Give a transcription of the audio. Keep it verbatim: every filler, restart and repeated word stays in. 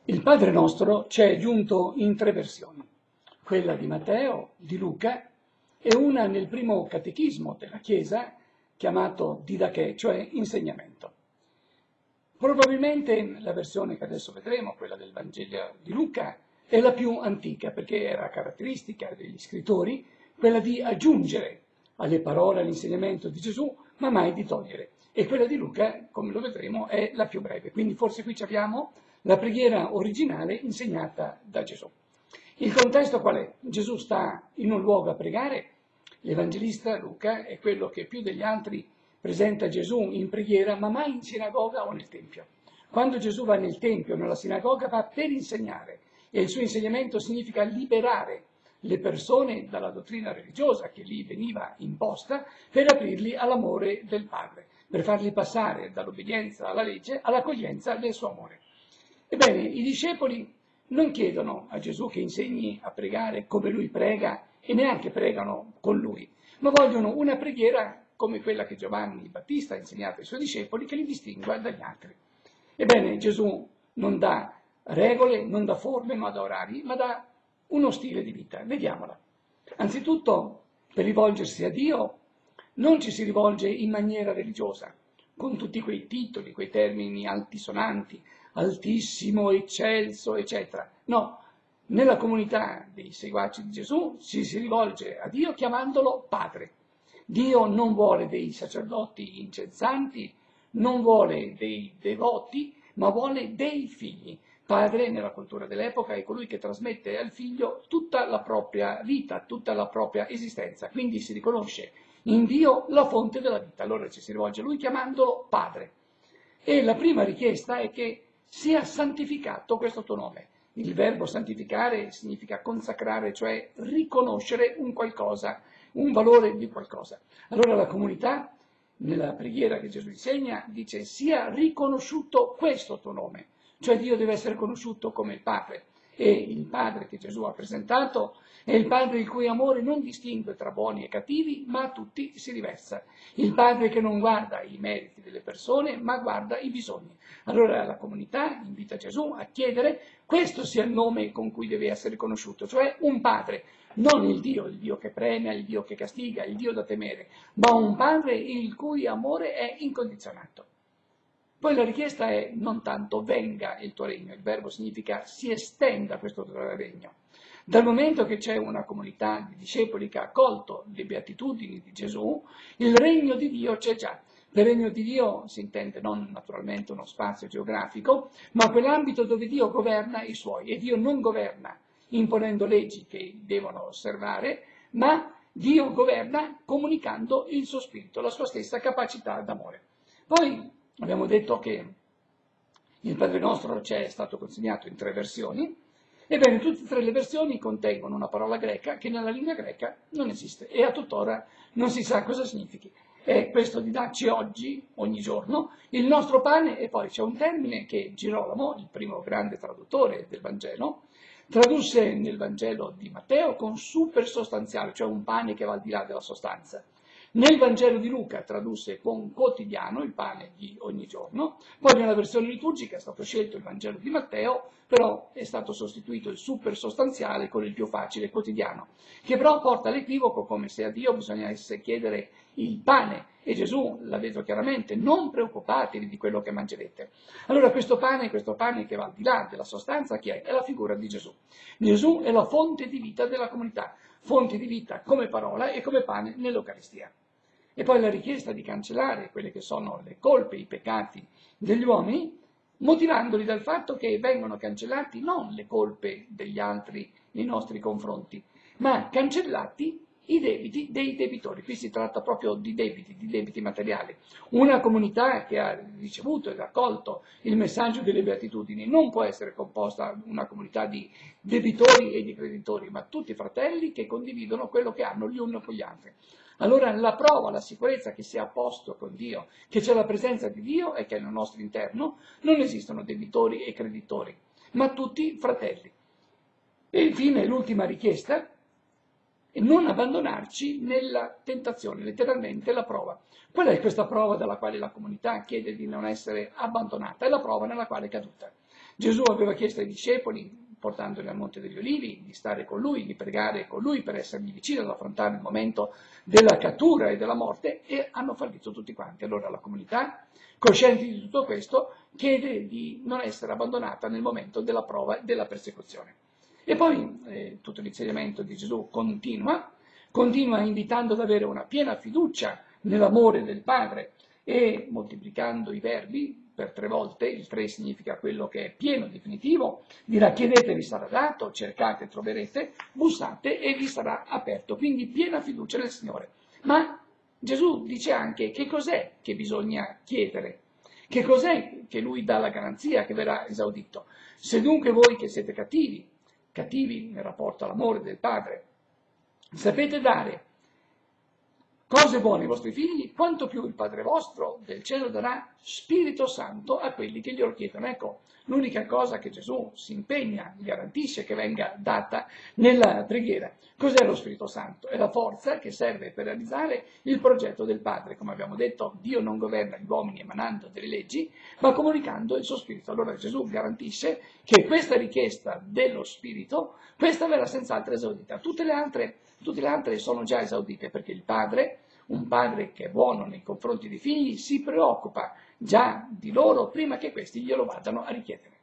Il Padre nostro ci è giunto in tre versioni, quella di Matteo, di Luca e una nel primo catechismo della Chiesa chiamato Didache, cioè insegnamento. Probabilmente la versione che adesso vedremo, quella del Vangelo di Luca, è la più antica perché era caratteristica degli scrittori quella di aggiungere alle parole, all'insegnamento di Gesù, ma mai di togliere. E quella di Luca, come lo vedremo, è la più breve. Quindi forse qui abbiamo la preghiera originale insegnata da Gesù. Il contesto qual è? Gesù sta in un luogo a pregare, l'Evangelista Luca è quello che più degli altri presenta Gesù in preghiera, ma mai in sinagoga o nel Tempio. Quando Gesù va nel Tempio, nella sinagoga, va per insegnare e il suo insegnamento significa liberare le persone dalla dottrina religiosa che lì veniva imposta per aprirli all'amore del Padre, per farli passare dall'obbedienza alla legge all'accoglienza del suo amore. Ebbene, i discepoli non chiedono a Gesù che insegni a pregare come lui prega e neanche pregano con lui, ma vogliono una preghiera come quella che Giovanni Battista ha insegnato ai suoi discepoli, che li distingua dagli altri. Ebbene, Gesù non dà regole, non dà forme, non dà orari, ma dà uno stile di vita. Vediamola. Anzitutto, per rivolgersi a Dio, non ci si rivolge in maniera religiosa, con tutti quei titoli, quei termini altisonanti, altissimo, eccelso, eccetera. No, nella comunità dei seguaci di Gesù ci si rivolge a Dio chiamandolo Padre. Dio non vuole dei sacerdoti incensanti, non vuole dei devoti, ma vuole dei figli. Padre, nella cultura dell'epoca, è colui che trasmette al figlio tutta la propria vita, tutta la propria esistenza. Quindi si riconosce in Dio la fonte della vita. Allora ci si rivolge a lui chiamandolo Padre. E la prima richiesta è che sia santificato questo tuo nome. Il verbo santificare significa consacrare, cioè riconoscere un qualcosa, un valore di qualcosa. Allora la comunità, nella preghiera che Gesù insegna, dice sia riconosciuto questo tuo nome, cioè Dio deve essere conosciuto come il Padre. E il Padre che Gesù ha presentato è il Padre il cui amore non distingue tra buoni e cattivi, ma a tutti si riversa. Il Padre che non guarda i meriti delle persone, ma guarda i bisogni. Allora la comunità invita Gesù a chiedere questo sia il nome con cui deve essere conosciuto, cioè un Padre, non il Dio, il Dio che premia, il Dio che castiga, il Dio da temere, ma un Padre il cui amore è incondizionato. Poi la richiesta è non tanto venga il tuo regno, il verbo significa si estenda questo tuo regno. Dal momento che c'è una comunità di discepoli che ha accolto le beatitudini di Gesù, il regno di Dio c'è già. Per regno di Dio si intende non naturalmente uno spazio geografico, ma quell'ambito dove Dio governa i suoi. E Dio non governa imponendo leggi che devono osservare, ma Dio governa comunicando il suo spirito, la sua stessa capacità d'amore. Poi abbiamo detto che il Padre Nostro ci è stato consegnato in tre versioni. Ebbene, tutte e tre le versioni contengono una parola greca che nella lingua greca non esiste e a tuttora non si sa cosa significhi. È questo di darci oggi, ogni giorno, il nostro pane, e poi c'è un termine che Girolamo, il primo grande traduttore del Vangelo, tradusse nel Vangelo di Matteo con super sostanziale, cioè un pane che va al di là della sostanza. Nel Vangelo di Luca tradusse con quotidiano, il pane di ogni giorno, poi nella versione liturgica è stato scelto il Vangelo di Matteo, però è stato sostituito il super sostanziale con il più facile quotidiano, che però porta all'equivoco come se a Dio bisognasse chiedere il pane, e Gesù l'ha detto chiaramente, non preoccupatevi di quello che mangerete. Allora questo pane, questo pane che va al di là della sostanza, chi è? È la figura di Gesù. Gesù è la fonte di vita della comunità, fonte di vita come parola e come pane nell'Eucaristia. E poi la richiesta di cancellare quelle che sono le colpe, i peccati degli uomini, motivandoli dal fatto che vengono cancellati non le colpe degli altri nei nostri confronti, ma cancellati i debiti dei debitori. Qui si tratta proprio di debiti, di debiti materiali. Una comunità che ha ricevuto ed accolto il messaggio delle beatitudini non può essere composta una comunità di debitori e di creditori, ma tutti fratelli che condividono quello che hanno gli uni con gli altri. Allora la prova, la sicurezza che sia a posto con Dio, che c'è la presenza di Dio e che nel nostro interno non esistono debitori e creditori, ma tutti fratelli. E infine l'ultima richiesta è non abbandonarci nella tentazione, letteralmente la prova. Qual è questa prova dalla quale la comunità chiede di non essere abbandonata? È la prova nella quale è caduta. Gesù aveva chiesto ai discepoli, portandoli al Monte degli Olivi, di stare con lui, di pregare con lui per essergli vicino ad affrontare il momento della cattura e della morte, e hanno fallito tutti quanti. Allora la comunità, coscienti di tutto questo, chiede di non essere abbandonata nel momento della prova e della persecuzione. E poi eh, tutto l'insegnamento di Gesù continua, continua invitando ad avere una piena fiducia nell'amore del Padre e moltiplicando i verbi per tre volte, il tre significa quello che è pieno, definitivo, dirà chiedete e vi sarà dato, cercate e troverete, bussate e vi sarà aperto, quindi piena fiducia nel Signore. Ma Gesù dice anche che cos'è che bisogna chiedere, che cos'è che Lui dà la garanzia che verrà esaudito. Se dunque voi che siete cattivi, cattivi nel rapporto all'amore del Padre, sapete dare cose buone ai vostri figli, quanto più il Padre vostro del cielo darà Spirito Santo a quelli che glielo chiedono. Ecco, l'unica cosa che Gesù si impegna, garantisce che venga data nella preghiera. Cos'è lo Spirito Santo? È la forza che serve per realizzare il progetto del Padre. Come abbiamo detto, Dio non governa gli uomini emanando delle leggi, ma comunicando il suo Spirito. Allora Gesù garantisce che questa richiesta dello Spirito, questa verrà senz'altro esaudita. Tutte le altre, tutte le altre sono già esaudite, perché il Padre, un padre che è buono nei confronti dei figli, si preoccupa già di loro prima che questi glielo vadano a richiedere.